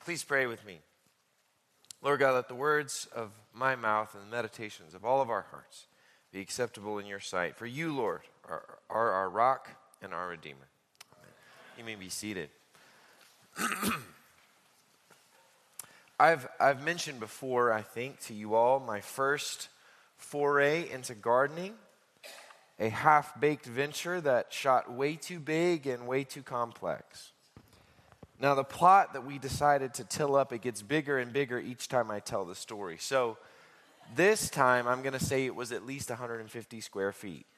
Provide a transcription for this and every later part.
Please pray with me. Lord God, let the words of my mouth and the meditations of all of our hearts be acceptable in your sight. For you, Lord, are our rock and our Redeemer. Amen. You may be seated. I've mentioned before, I think, to you all, my first foray into gardening, a half-baked venture that shot way too big and way too complex. Now, the plot that we decided to till up, it gets bigger and bigger each time I tell the story. So this time, I'm going to say it was at least 150 square feet.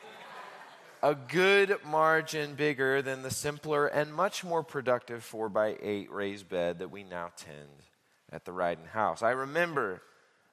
A good margin bigger than the simpler and much more productive 4x8 raised bed that we now tend at the Ryden house. I remember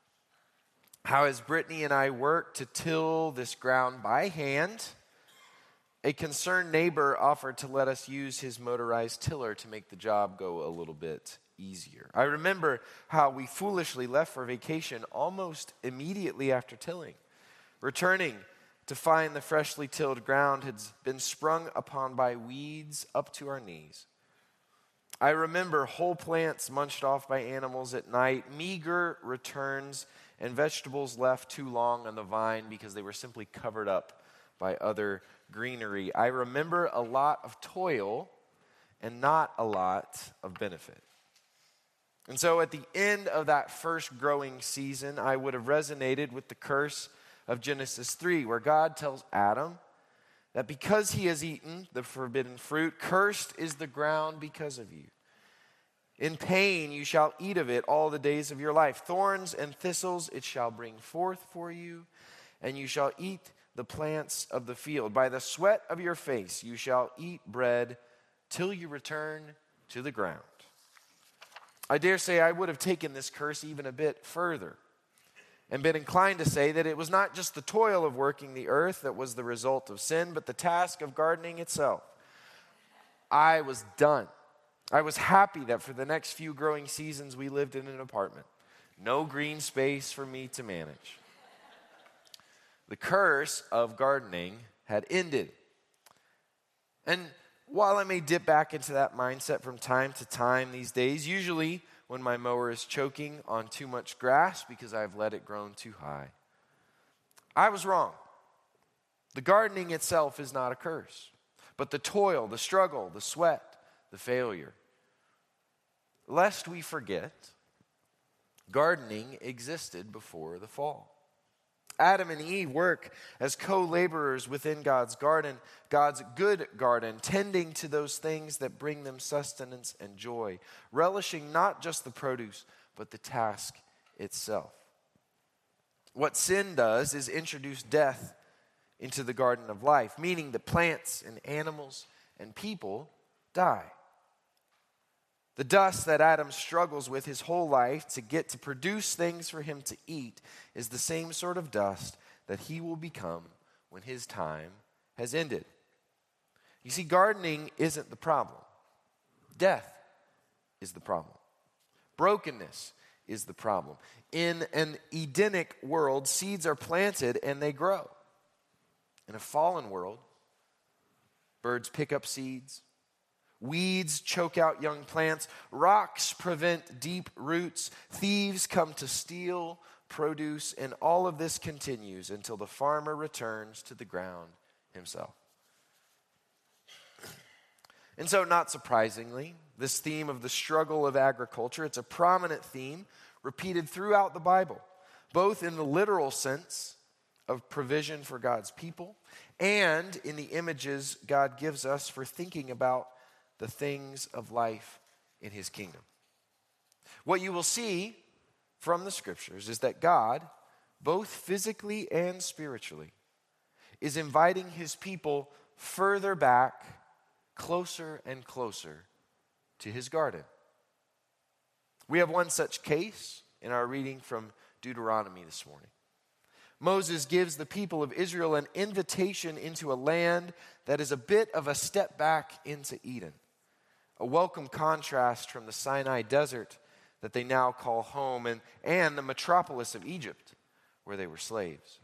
how as Brittany and I worked to till this ground by hand, a concerned neighbor offered to let us use his motorized tiller to make the job go a little bit easier. I remember how we foolishly left for vacation almost immediately after tilling, returning to find the freshly tilled ground had been sprung upon by weeds up to our knees. I remember whole plants munched off by animals at night, meager returns, and vegetables left too long on the vine because they were simply covered up by other greenery. I remember a lot of toil and not a lot of benefit. And so at the end of that first growing season, I would have resonated with the curse of Genesis 3, where God tells Adam that because he has eaten the forbidden fruit, cursed is the ground because of you. In pain you shall eat of it all the days of your life. Thorns and thistles it shall bring forth for you, and you shall eat the plants of the field. By the sweat of your face you shall eat bread till you return to the ground. I dare say I would have taken this curse even a bit further and been inclined to say that it was not just the toil of working the earth that was the result of sin, but the task of gardening itself. I was done. I was happy that for the next few growing seasons we lived in an apartment. No green space for me to manage. The curse of gardening had ended. And while I may dip back into that mindset from time to time these days, usually when my mower is choking on too much grass because I've let it grow too high, I was wrong. The gardening itself is not a curse, but the toil, the struggle, the sweat, the failure. Lest we forget, gardening existed before the fall. Adam and Eve work as co-laborers within God's garden, God's good garden, tending to those things that bring them sustenance and joy, relishing not just the produce, but the task itself. What sin does is introduce death into the garden of life, meaning that plants and animals and people die. The dust that Adam struggles with his whole life to get to produce things for him to eat is the same sort of dust that he will become when his time has ended. You see, gardening isn't the problem. Death is the problem. Brokenness is the problem. In an Edenic world, seeds are planted and they grow. In a fallen world, birds pick up seeds. Weeds choke out young plants. Rocks prevent deep roots. Thieves come to steal produce. And all of this continues until the farmer returns to the ground himself. And so, not surprisingly, this theme of the struggle of agriculture, it's a prominent theme repeated throughout the Bible, both in the literal sense of provision for God's people and in the images God gives us for thinking about the things of life in his kingdom. What you will see from the scriptures is that God, both physically and spiritually, is inviting his people further back, closer and closer to his garden. We have one such case in our reading from Deuteronomy this morning. Moses gives the people of Israel an invitation into a land that is a bit of a step back into Eden. A welcome contrast from the Sinai desert that they now call home and the metropolis of Egypt where they were slaves.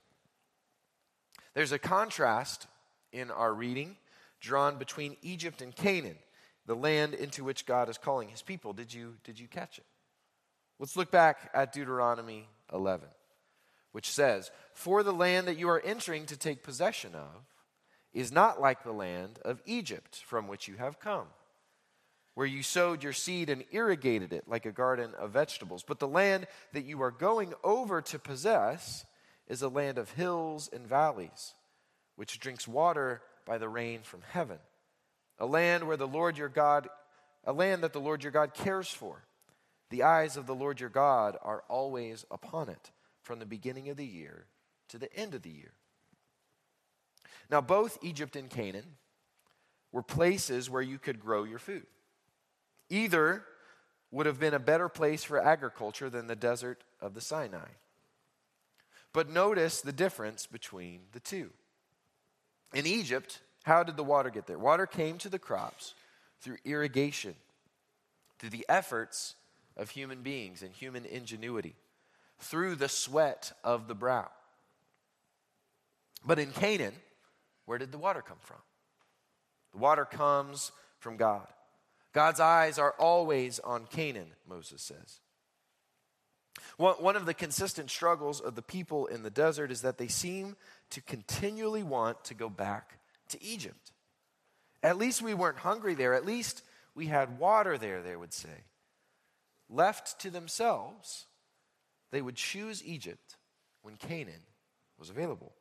There's a contrast in our reading drawn between Egypt and Canaan the land into which God is calling his people. Did you catch it? Let's look back at Deuteronomy 11, which says, "For the land that you are entering to take possession of is not like the land of Egypt from which you have come, where you sowed your seed and irrigated it like a garden of vegetables. But the land that you are going over to possess is a land of hills and valleys, which drinks water by the rain from heaven, a land that the Lord your God cares for. The eyes of the Lord your God are always upon it, from the beginning of the year to the end of the year." Now, both Egypt and Canaan were places where you could grow your food. Either would have been a better place for agriculture than the desert of the Sinai. But notice the difference between the two. In Egypt, how did the water get there? Water came to the crops through irrigation, through the efforts of human beings and human ingenuity, through the sweat of the brow. But in Canaan, where did the water come from? The water comes from God. God's eyes are always on Canaan, Moses says. One of the consistent struggles of the people in the desert is that they seem to continually want to go back to Egypt. At least we weren't hungry there. At least we had water there, they would say. Left to themselves, they would choose Egypt when Canaan was available.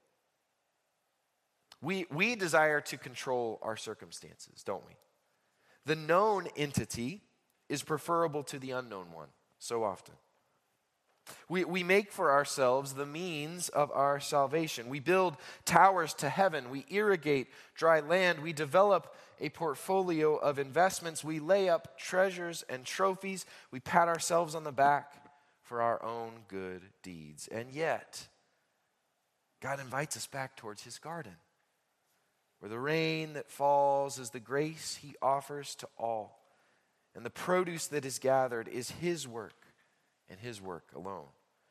We desire to control our circumstances, don't we? The known entity is preferable to the unknown one so often. We make for ourselves the means of our salvation. We build towers to heaven. We irrigate dry land. We develop a portfolio of investments. We lay up treasures and trophies. We pat ourselves on the back for our own good deeds. And yet, God invites us back towards his garden, where the rain that falls is the grace he offers to all, and the produce that is gathered is his work and his work alone.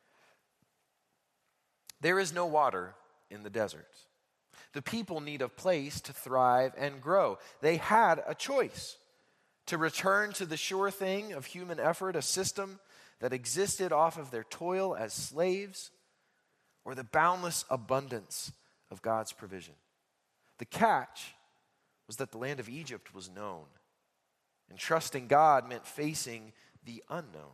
There is no water in the desert. The people need a place to thrive and grow. They had a choice: to return to the sure thing of human effort, a system that existed off of their toil as slaves, or the boundless abundance of God's provision. The catch was that the land of Egypt was known, and trusting God meant facing the unknown.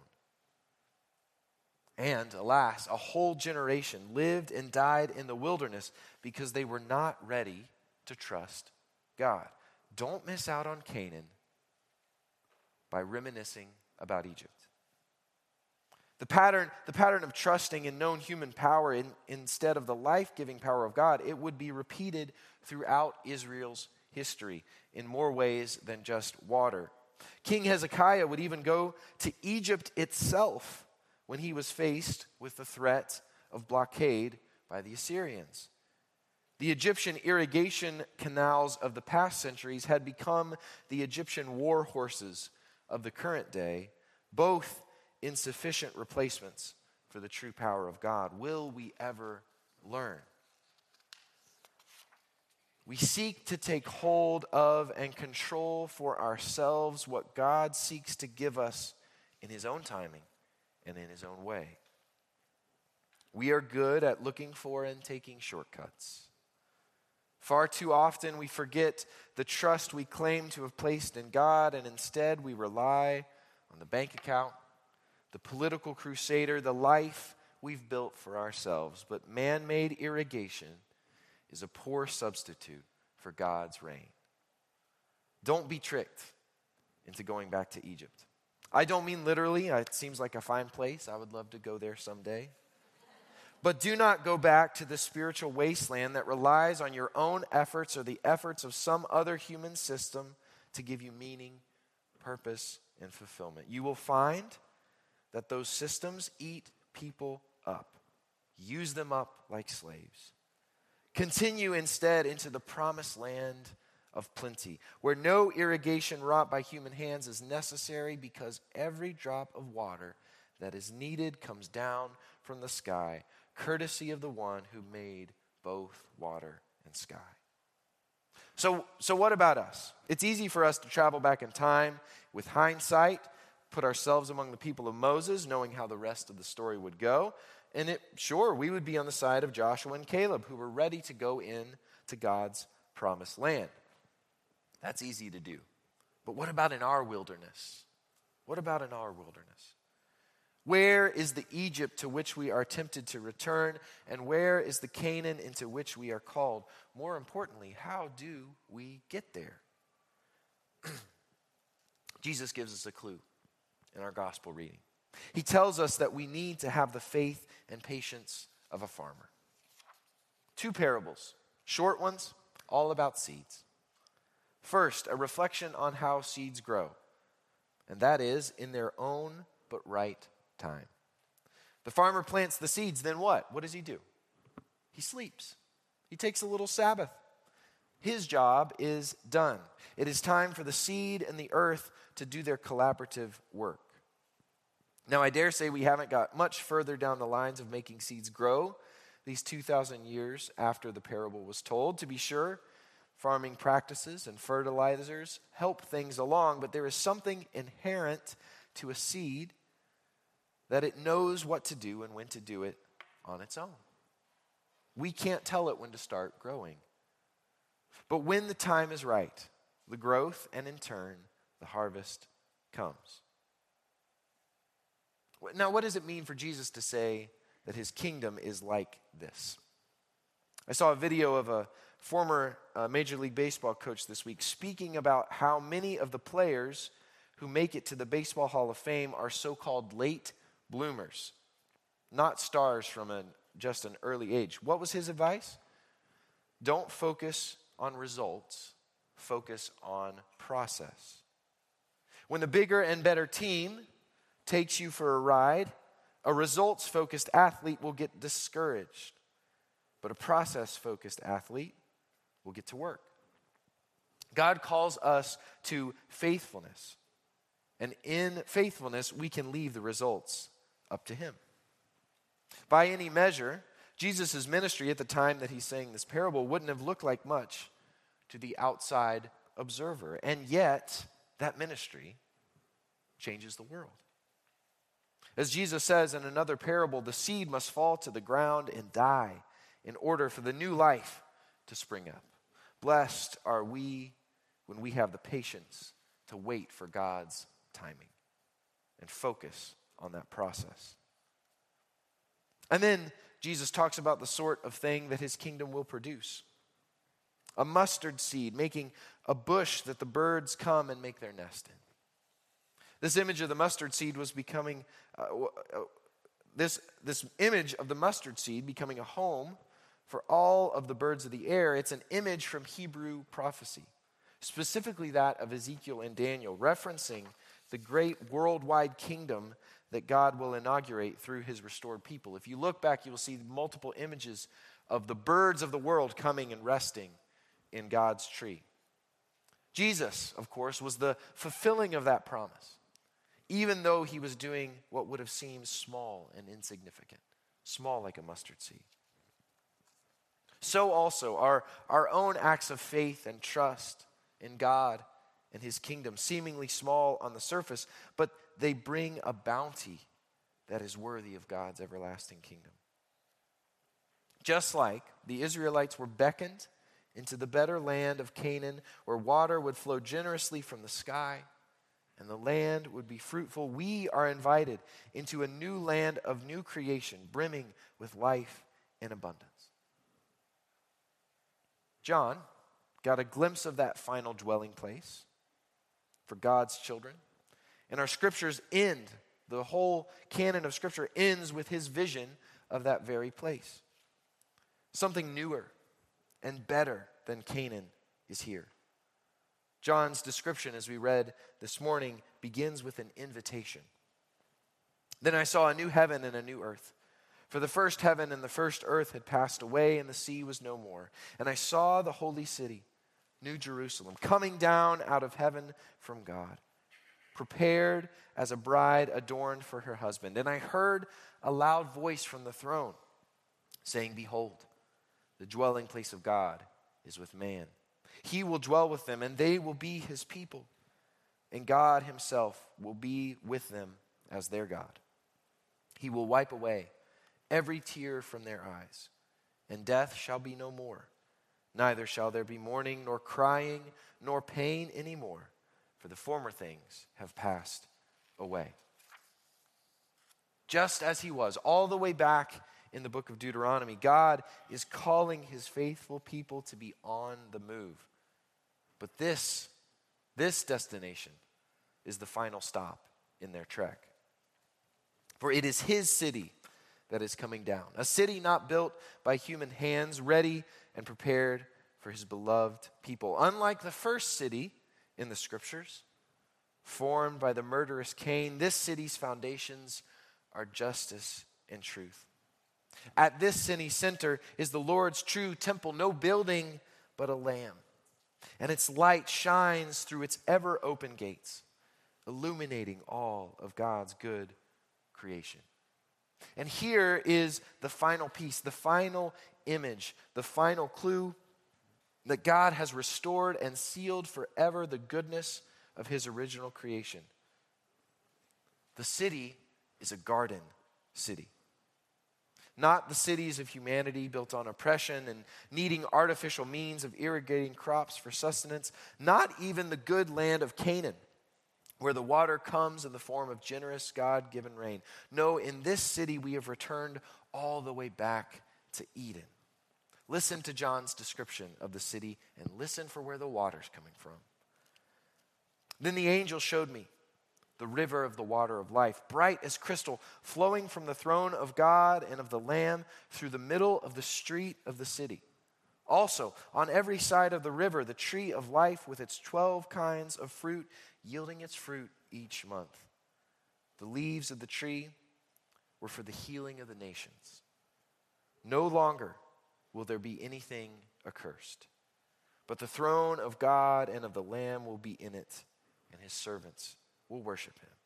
And alas, a whole generation lived and died in the wilderness because they were not ready to trust God. Don't miss out on Canaan by reminiscing about Egypt. The pattern of trusting in known human power instead of the life-giving power of God, it would be repeated throughout Israel's history in more ways than just water. King Hezekiah would even go to Egypt itself when he was faced with the threat of blockade by the Assyrians. The Egyptian irrigation canals of the past centuries had become the Egyptian war horses of the current day, both insufficient replacements for the true power of God. Will we ever learn? We seek to take hold of and control for ourselves what God seeks to give us in his own timing and in his own way. We are good at looking for and taking shortcuts. Far too often we forget the trust we claim to have placed in God, and instead we rely on the bank account, the political crusader, the life we've built for ourselves. But man-made irrigation is a poor substitute for God's rain. Don't be tricked into going back to Egypt. I don't mean literally. It seems like a fine place. I would love to go there someday. But do not go back to the spiritual wasteland that relies on your own efforts or the efforts of some other human system to give you meaning, purpose, and fulfillment. You will find that those systems eat people up, use them up like slaves. Continue instead into the promised land of plenty, where no irrigation wrought by human hands is necessary, because every drop of water that is needed comes down from the sky, courtesy of the one who made both water and sky. So what about us? It's easy for us to travel back in time with hindsight, put ourselves among the people of Moses, knowing how the rest of the story would go. And we would be on the side of Joshua and Caleb, who were ready to go in to God's promised land. That's easy to do. But what about in our wilderness? What about in our wilderness? Where is the Egypt to which we are tempted to return? And where is the Canaan into which we are called? More importantly, how do we get there? Jesus gives us a clue in our gospel reading. He tells us that we need to have the faith and patience of a farmer. 2 parables, short ones, all about seeds. First, a reflection on how seeds grow, and that is in their own but right time. The farmer plants the seeds, then what? What does he do? He sleeps. He takes a little Sabbath. His job is done. It is time for the seed and the earth to do their collaborative work. Now, I dare say we haven't got much further down the lines of making seeds grow these 2,000 years after the parable was told. To be sure, farming practices and fertilizers help things along, but there is something inherent to a seed that it knows what to do and when to do it on its own. We can't tell it when to start growing. But when the time is right, the growth and in turn, the harvest comes. Now, what does it mean for Jesus to say that his kingdom is like this? I saw a video of a former Major League Baseball coach this week speaking about how many of the players who make it to the Baseball Hall of Fame are so-called late bloomers, not stars from just an early age. What was his advice? Don't focus on results, focus on process. When the bigger and better team takes you for a ride, a results-focused athlete will get discouraged, but a process-focused athlete will get to work. God calls us to faithfulness, and in faithfulness, we can leave the results up to him. By any measure, Jesus' ministry at the time that he's saying this parable wouldn't have looked like much to the outside observer. And yet, that ministry changes the world. As Jesus says in another parable, the seed must fall to the ground and die in order for the new life to spring up. Blessed are we when we have the patience to wait for God's timing and focus on that process. And then Jesus talks about the sort of thing that his kingdom will produce. A mustard seed making a bush that the birds come and make their nest in. This image of the mustard seed was becoming, this image of the mustard seed becoming a home for all of the birds of the air. It's an image from Hebrew prophecy, specifically that of Ezekiel and Daniel, referencing the great worldwide kingdom that God will inaugurate through his restored people. If you look back, you will see multiple images of the birds of the world coming and resting in God's tree. Jesus, of course, was the fulfilling of that promise, even though he was doing what would have seemed small and insignificant, small like a mustard seed. So also our own acts of faith and trust in God and his kingdom, seemingly small on the surface, but they bring a bounty that is worthy of God's everlasting kingdom. Just like the Israelites were beckoned into the better land of Canaan, where water would flow generously from the sky and the land would be fruitful, we are invited into a new land of new creation, brimming with life and abundance. John got a glimpse of that final dwelling place for God's children. And our scriptures end, the whole canon of scripture ends with his vision of that very place. Something newer and better than Canaan is here. John's description, as we read this morning, begins with an invitation. Then I saw a new heaven and a new earth. For the first heaven and the first earth had passed away, and the sea was no more. And I saw the holy city, New Jerusalem, coming down out of heaven from God, prepared as a bride adorned for her husband. And I heard a loud voice from the throne saying, "Behold, the dwelling place of God is with man. He will dwell with them, and they will be his people. And God himself will be with them as their God. He will wipe away every tear from their eyes, and death shall be no more. Neither shall there be mourning, nor crying, nor pain anymore, for the former things have passed away. Just as he was all the way back in the book of Deuteronomy, God is calling his faithful people to be on the move. But this destination is the final stop in their trek. For it is his city that is coming down, a city not built by human hands, ready and prepared for his beloved people. Unlike the first city in the scriptures, formed by the murderous Cain, this city's foundations are justice and truth. At this city center is the Lord's true temple, no building but a lamb. And its light shines through its ever open gates, illuminating all of God's good creation. And here is the final piece, the final image, the final clue that God has restored and sealed forever the goodness of his original creation. The city is a garden city. Not the cities of humanity built on oppression and needing artificial means of irrigating crops for sustenance. Not even the good land of Canaan, where the water comes in the form of generous God-given rain. No, in this city we have returned all the way back to Eden. Listen to John's description of the city and listen for where the water's coming from. Then the angel showed me the river of the water of life, bright as crystal, flowing from the throne of God and of the Lamb through the middle of the street of the city. Also, on every side of the river, the tree of life with its 12 kinds of fruit, yielding its fruit each month. The leaves of the tree were for the healing of the nations. No longer will there be anything accursed, but the throne of God and of the Lamb will be in it, and his servants will worship him.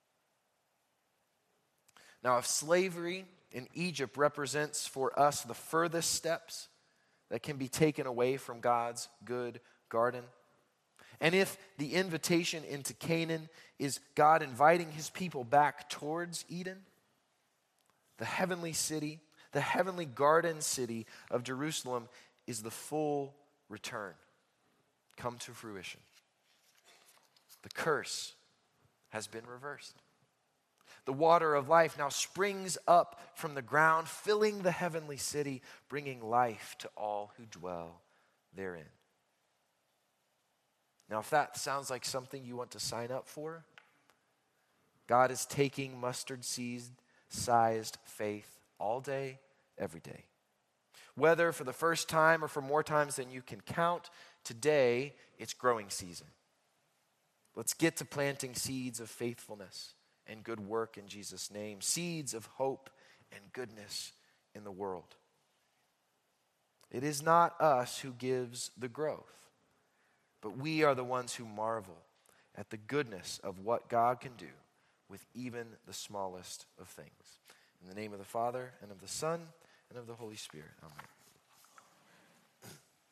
Now, if slavery in Egypt represents for us the furthest steps that can be taken away from God's good garden, and if the invitation into Canaan is God inviting his people back towards Eden, the heavenly city, the heavenly garden city of Jerusalem is the full return, come to fruition. The curse has been reversed. The water of life now springs up from the ground, filling the heavenly city, bringing life to all who dwell therein. Now, if that sounds like something you want to sign up for, God is taking mustard seed-sized faith all day, every day. Whether for the first time or for more times than you can count, today it's growing season. Let's get to planting seeds of faithfulness and good work in Jesus' name, seeds of hope and goodness in the world. It is not us who gives the growth, but we are the ones who marvel at the goodness of what God can do with even the smallest of things. In the name of the Father, and of the Son, and of the Holy Spirit. Amen.